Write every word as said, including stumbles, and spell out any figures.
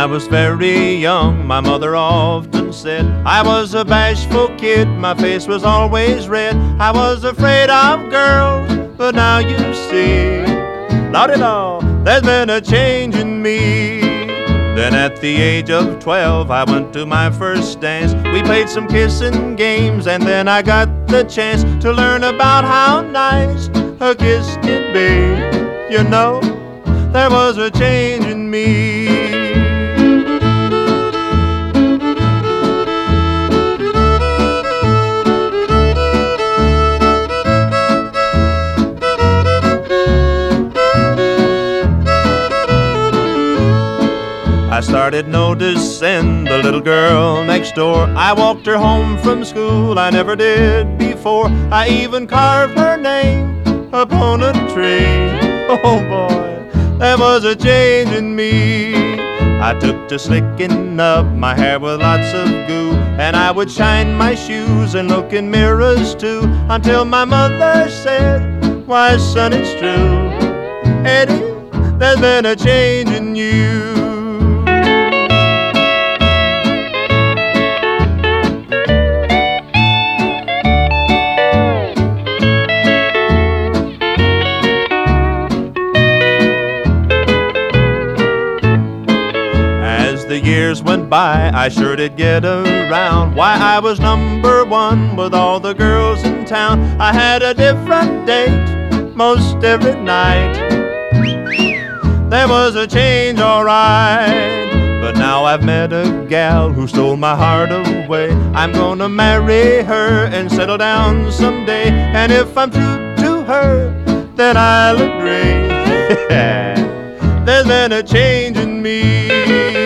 I was very young, my mother often said I was a bashful kid, my face was always red. I was afraid of girls, but now you see, la-di-da, there's been a change in me. Then at the age of twelve, I went to my first dance. We played some kissing games, and then I got the chance to learn about how nice a kiss can be. You know, there was a change in me. I started noticing the little girl next door. I walked her home from school, I never did before. I even carved her name upon a tree. Oh boy, there was a change in me. I took to slicking up my hair with lots of goo, and I would shine my shoes and look in mirrors too, until my mother said, "Why, son, it's true, Eddie, there's been a change in you." The years went by, I sure did get around. Why, I was number one with all the girls in town. I had a different date most every night. There was a change, alright, but now I've met a gal who stole my heart away. I'm gonna marry her and settle down someday, and if I'm true to her, then I'll agree. There's been a change in me.